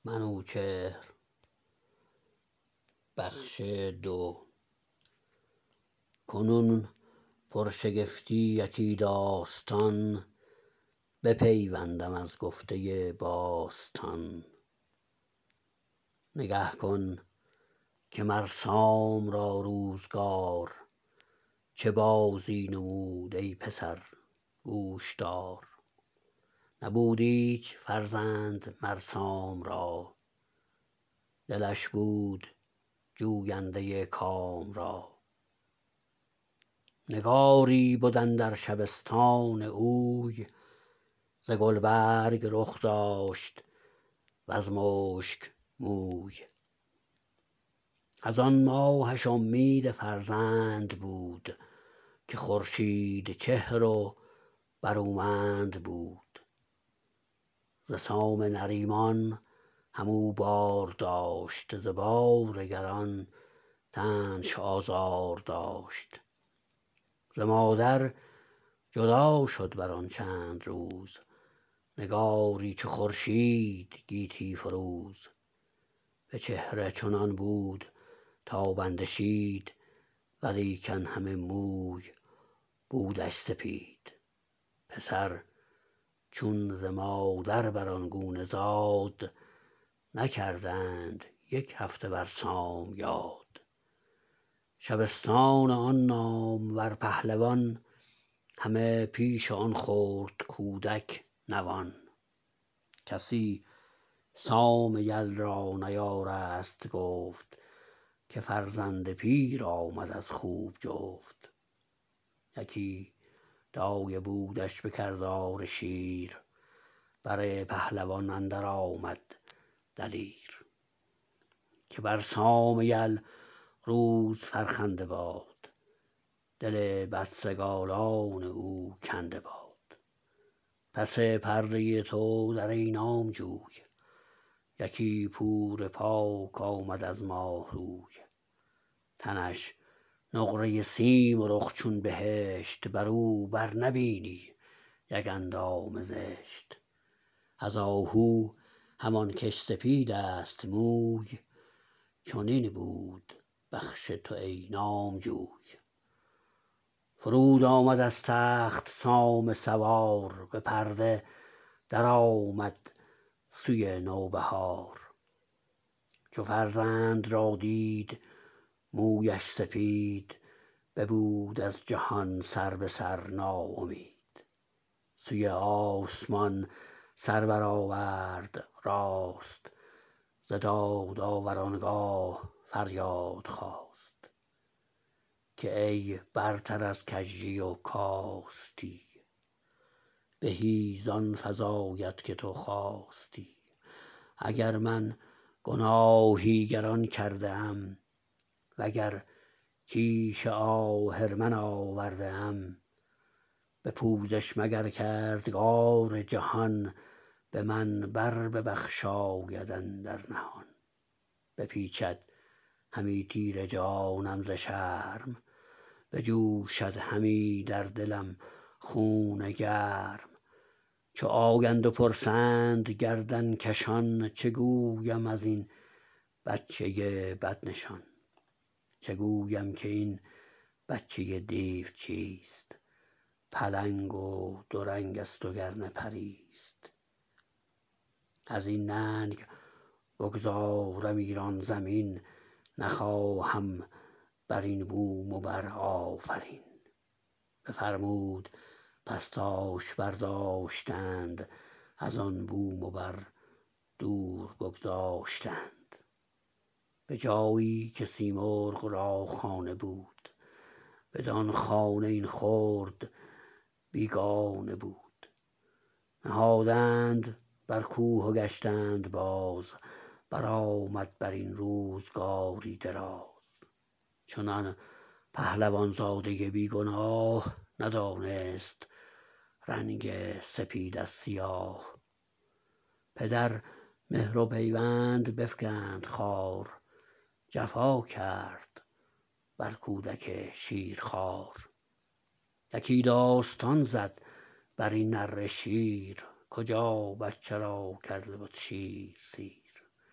منوچهر بخش دو. کنون پرشگفتی یکی داستان، بپیوندم از گفته باستان. نگه کن که مر سام را روزگار، چه بازی نمود ای پسر گوش دار. نبود ایچ فرزند مر سام را، دلش بود جوینده کام را. نگاری بد اندر شبستان اوی، ز گلبرگ رخ داشت وز مشک موی. از آن ماهش امید فرزند بود، که خورشید چهر و برومند بود. ز سام نریمان همو بار داشت، ز بار گران تنش آزار داشت. ز مادر جدا شد بران چند روز، نگاری چو خورشید گیتی فروز. به چهره چنان بود تابنده شید، ولیکن همه موی بودش سپید. پسر چون ز مادر بران گونه زاد، نکردند یک هفته بر سام یاد. شبستان آن نامور پهلوان، همه پیش آن خرد کودک نوان. کسی سام یل را نیارست گفت، که فرزند پیر آمد از خوب جفت. یکی دایه بودش به کردار شیر، بر پهلوان اندر آمد دلیر. که بر سام یل روز فرخنده باد، دل بدسگالان او کنده باد. پس پرده تو در ای نامجوی، یکی پور پاک آمد از ماه روی. تنش نقره سیم و رخ چون بهشت، برو بر نبینی یک اندام زشت. از آهو همان کش سپیدست موی، چنین بود بخش تو ای نامجوی. فرود آمد از تخت سام سوار، به پرده در آمد سوی نوبهار. چو فرزند را دید مویش سپید، ببود از جهان سر به سر ناامید. سوی آسمان سر برآورد راست، ز داد آورانگاه فریاد خواست. که ای برتر از کژی و کاستی، بهی زان فزاید که تو خواستی. اگر من گناهی گران کرده ام، وگر کیش آهرمن آورده ام. به پوزش مگر کردگار جهان، به من بر ببخشاید اندر نهان. بپیچد همی تیره جانم ز شرم، بجوشد همی در دلم خون گرم. چو آیند و پرسند گردن کشان، چه گویم ازین بچه بد نشان. چه گویم که این بچه دیو چیست، پلنگ و دو رنگست وگرنه پریست. ازین ننگ بگذارم ایران زمین، نخواهم برین بوم و بر آفرین. بفرمود پس تاش برداشتند، از آن بوم و بر دور بگذاشتند. به جایی که سیمرغ را خانه بود، بدان خانه این خرد بیگانه بود. نهادند بر کوه و گشتند باز، برآمد برین روزگاری دراز. چنان پهلوان زاده بی گناه، ندانست رنگ سپید از سیاه. پدر مهر و پیوند بفگند خوار، جفا کرد بر کودک شیرخوار. یکی داستان زد برین نره شیر، کجا بچه را کرده بد شیر سیر.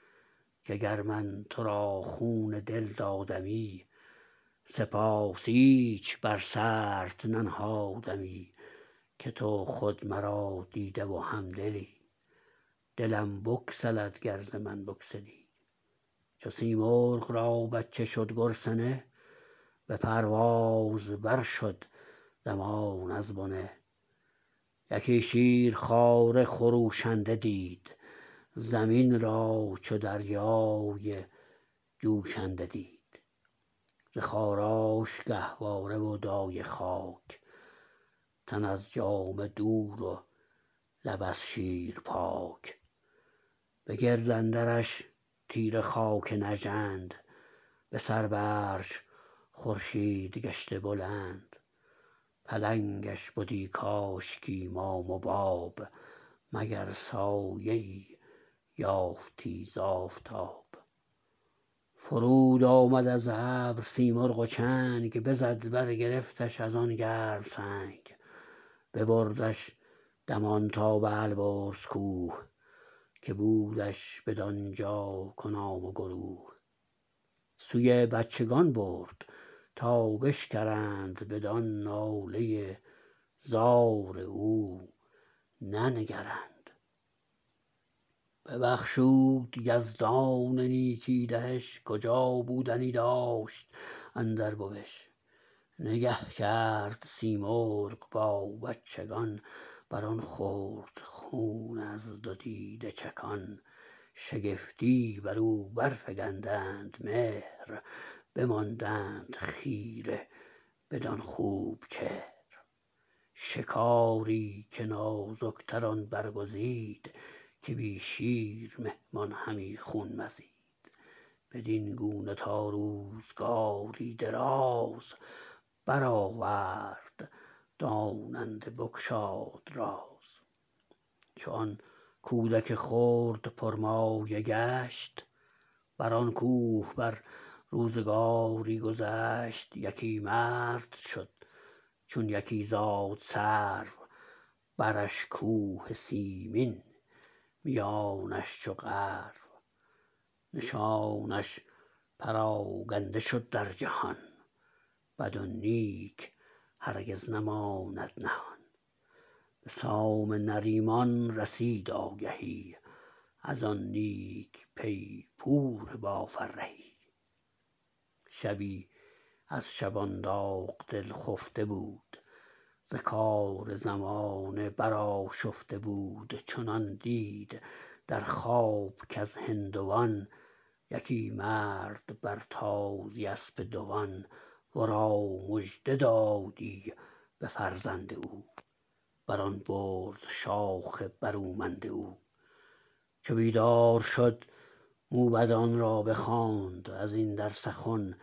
که گر من تو را خون دل دادمی سپاس ایچ بر سرت ننهادمی که تو خود مرا دیده و همدلی دلم بگسلد گر ز من بگسلی چو سیمرغ را بچه شد گرسنه به پرواز بر شد دمان از بنه یکی شیرخواره خروشنده دید زمین را چو دریای جوشنده دید ز خاراش گهواره و دایه خاک تن از جامه دور و لب از شیر پاک به گرد اندرش تیره خاک نژند به سر برش خورشید گشته بلند پلنگش بدی کاشکی مام و باب مگر سایه ای یافتی ز آفتاب فرود آمد از ابر سیمرغ و چنگ بزد برگرفتش از آن گرم سنگ ببردش دمان تا به البرز کوه که بودش بدانجا کنام و گروه سوی بچگان برد تا بشکرند بدان ناله زار او ننگرند ببخشود یزدان نیکی دهش کجا بودنی داشت اندر بوش نگه کرد سیمرغ با بچگان بران خرد خون از دو دیده چکان شگفتی برو برفگندند مهر بماندند خیره بدان خوب چهر شکاری که نازکتر آن برگزید که بی شیر مهمان همی خون مزید بدین گونه تا روزگاری دراز برآورد داننده بگشاد راز چو آن کودک خرد پرمایه گشت بران کوه بر روزگاری گذشت یکی مرد شد چون یکی زاد سرو برش کوه سیمین میانش چو غرو نشانش پراگنده شد در جهان بد و نیک هرگز نماند نهان به سام نریمان رسید آگهی ازان نیک پی پور با فرهی شبی از شبان داغ دل خفته بود ز کار زمانه برآشفته بود چنان دید در خواب کز هندوان یکی مرد بر تازی اسپ دوان ورا مژده دادی به فرزند او بران برز شاخ برومند او چو بیدار شد موبدان را بخواند ازین در سخن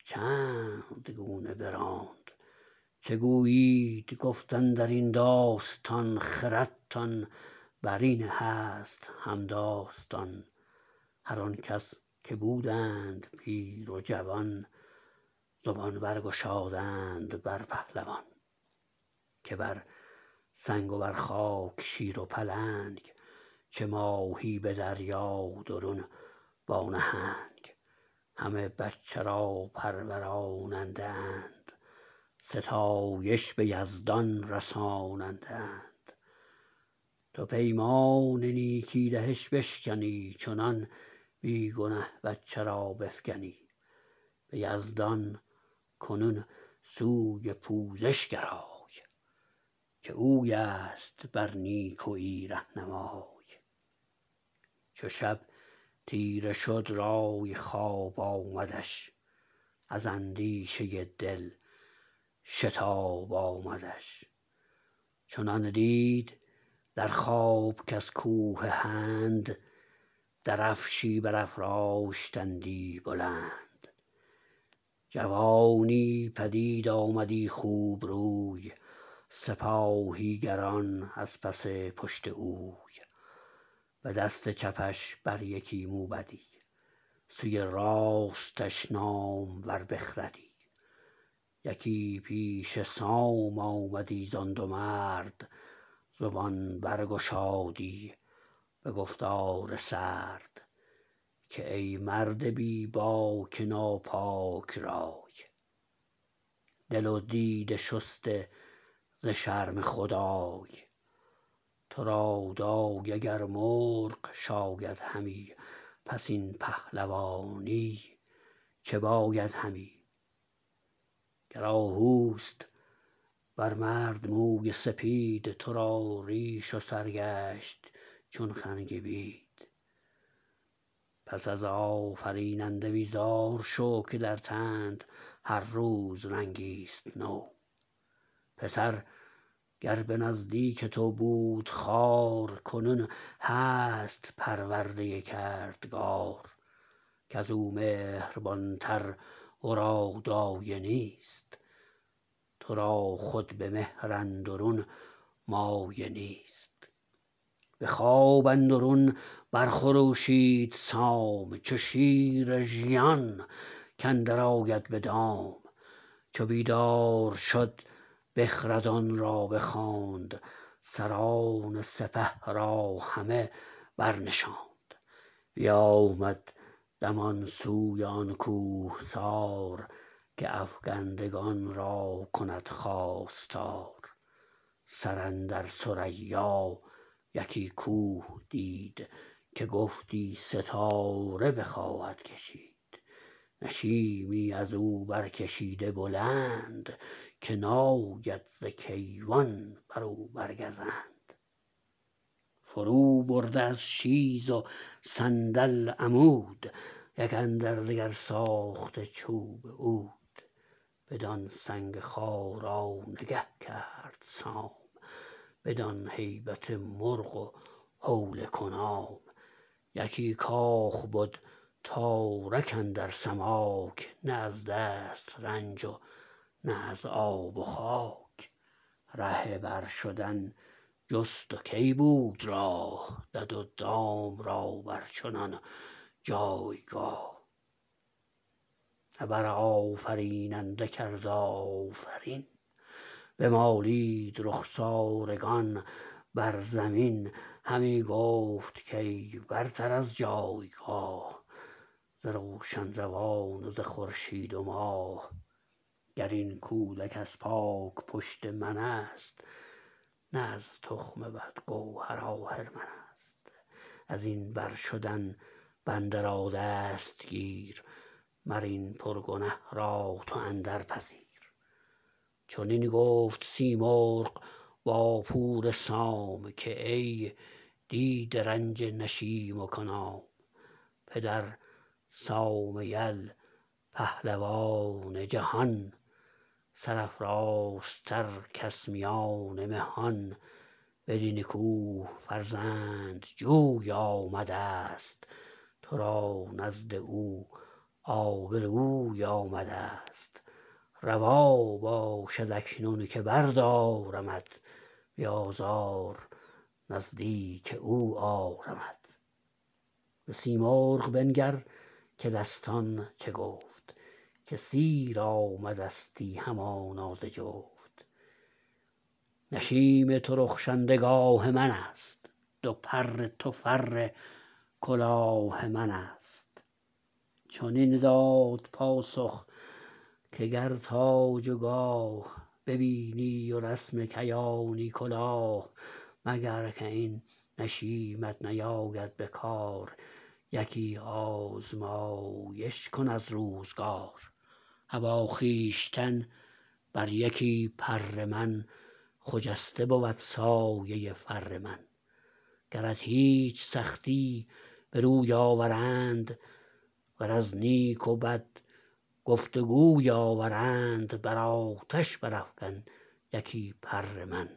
چند گونه براند چه گویید گفت اندرین داستان خردتان برین هست همداستان هر آن کس که بودند پیر و جوان زبان برگشادند بر پهلوان که بر سنگ و بر خاک شیر و پلنگ چه ماهی به دریا درون با نهنگ همه بچه را پروراننده اند ستایش به یزدان رساننده اند تو پیمان نیکی دهش بشکنی چنان بی گنه بچه را بفگنی به یزدان کنون سوی پوزش گرای که اوی است بر نیکویی رهنمای چو شب تیره شد رای خواب آمدش از اندیشه دل شتاب آمدش چنان دید در خواب کز کوه هند درفشی برافراشتندی بلند جوانی پدید آمدی خوب روی سپاهی گران از پس پشت اوی به دست چپش بر یکی موبدی سوی راستش نامور بخردی یکی پیش سام آمدی زان دو مرد زبان برگشادی به گفتار سرد که ای مرد بی باک ناپاک رای. دل و دیده شسته ز شرم خدای، تو را دای اگر مرغ شاید همی. پس این پهلوانی چه باید همی. گر آهوست بر مرد موی سپید، تو را ریش و سر گشت چون خنگ بید. پس از آفریننده بیزار شو، که در تنت هر روز رنگیست نو. پسر گر به نزدیک تو بود خوار، کنون هست پرورده کردگار. کزو مهربان تر ورا دایه نیست، تو را خود به مهر اندرون مایه نیست. به خواب اندرون برخروشید سام، چو شیر ژیان کاندر آید به دام. چو بیدار شد بخردان را بخواند، سران سپه را همه برنشاند. بیامد دمان سوی آن کوهسار، که افگندگان را کند خواستار. سر اندر ثریا یکی کوه دید، که گفتی ستاره بخواهد کشید. نشیمی ازو برکشیده بلند، که ناید ز کیوان برو برگزند. فرو برده از شیز و صندل عمود، یک اندر دگر ساخته چوب عود. بدان سنگ خارا نگه کرد سام، بدان هیبت مرغ و هول کنام. یکی کاخ بد تارک اندر سماک، نه از دست رنج و نه از آب و خاک. ره بر شدن جست و کی بود راه، دد و دام را بر چنان جایگاه. ابر آفریننده کرد آفرین، بمالید رخسارگان بر زمین. همی گفت کای برتر از جایگاه، ز روشن روان و ز خورشید و ماه. گر این کودک از پاک پشت من است، نه از تخم بد گوهر آهرمن است. از این بر شدن بنده را دست گیر، مر این پرگنه را تو اندر پذیر. چنین گفت سیمرغ با پور سام، که ای دیده رنج نشیم و کنام. پدر سام یل پهلوان جهان، سرافرازتر کس میان مهان. بدین کوه فرزند جوی آمدست، تو را نزد او آبروی آمدست. روا باشد اکنون که بردارمت، به آزار نزدیک او آرمت. به سیمرغ بنگر که دستان چه گفت، که سیر آمدستی همانا ز جفت. نشیم تو رخشنده گاه من است، دو پر تو فر کلاه من است. چنین داد پاسخ که گر تاج و گاه، ببینی و رسم کیانی کلاه. مگر که این نشیمت نیاید به کار، یکی آزمایش کن از روزگار. ابا خویشتن بر یکی پر من، خجسته بود سایه فر من. گرت هیچ سختی به روی آورند، ور از نیک و بد گفت وگوی آورند. بر آتش برافگن یکی پر من،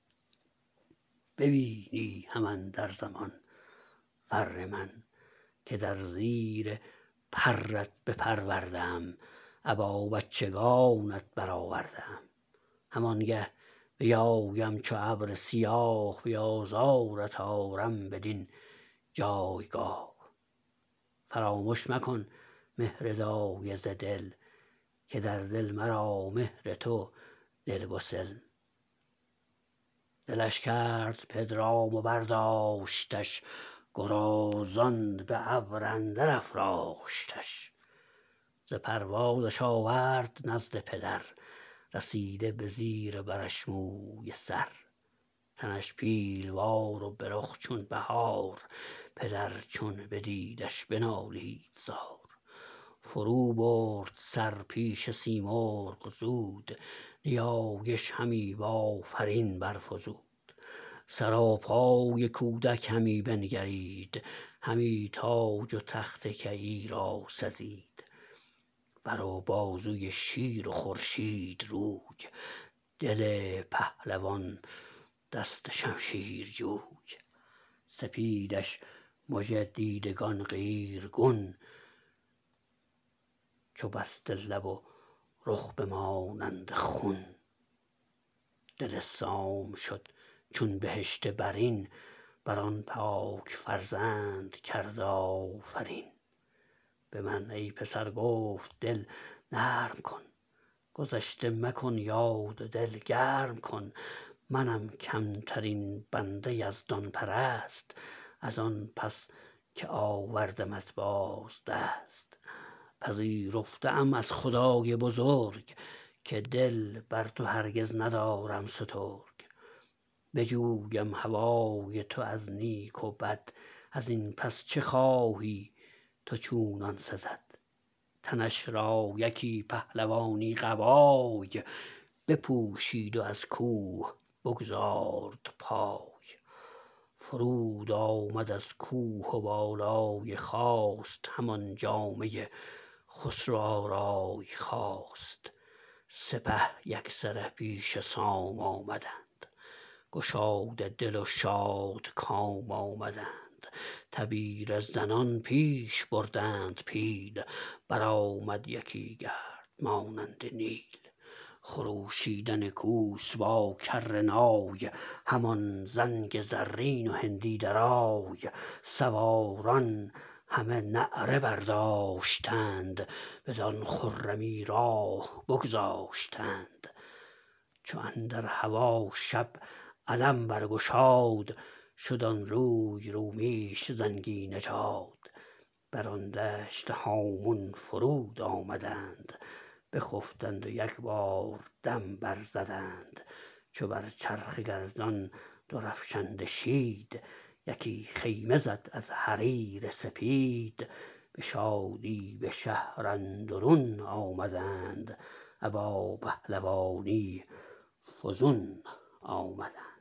ببینی هم اندر زمان فر من. که در زیر پرت بپرورده ام، ابا بچگانت برآورده ام. همانگه بیایم چو ابر سیاه، به آزارت آرم بدین جایگاه. فرامش مکن مهر دایه ز دل، که در دل مرا مهر تو دلگسل. دلش کرد پدرام و برداشتش، گرازان به ابر اندر افراشتش. ز پروازش آورد نزد پدر، رسیده به زیر برش موی سر. تنش پیلوار و به رخ چون بهار، پدر چون بدیدش بنالید زار. فرو برد سر پیش سیمرغ زود، نیایش همی بآفرین برفزود. سراپای کودک همی بنگرید، همی تاج و تخت کیی را سزید. بر و بازوی شیر و خورشید روی، دل پهلوان دست شمشیر جوی. سپیدش مژه دیدگان قیرگون، چو بسته لب و رخ بمانند خون. دل سام شد چون بهشت برین، بران پاک فرزند کرد آفرین. به من ای پسر گفت دل نرم کن، گذشته مکن یاد و دل گرم کن. منم کمترین بنده یزدان پرست، ازان پس که آوردمت باز دست. پذیرفته ام از خدای بزرگ، که دل بر تو هرگز ندارم سترگ. بجویم هوای تو از نیک و بد، ازین پس چه خواهی تو چونان سزد. تنش را یکی پهلوانی قبای، بپوشید و از کوه بگذارد پای. فرود آمد از کوه و بالای خواست، همان جامه خسرو آرای خواست. سپه یکسره پیش سام آمدند، گشاده دل و شادکام آمدند. تبیره زنان پیش بردند پیل، برآمد یکی گرد مانند نیل. خروشیدن کوس با کره نای، همان زنگ زرین و هندی درای. سواران همه نعره برداشتند، بدان خرمی راه بگذاشتند. چو اندر هوا شب علم برگشاد، شد آن روی رومیش زنگی نژاد. بران دشت هامون فرود آمدند، بخفتند و یکبار دم برزدند. چو بر چرخ گردان درفشنده شید، یکی خیمه زد از حریر سپید. به شادی به شهر اندرون آمدند، ابا پهلوانی فزون آمدند.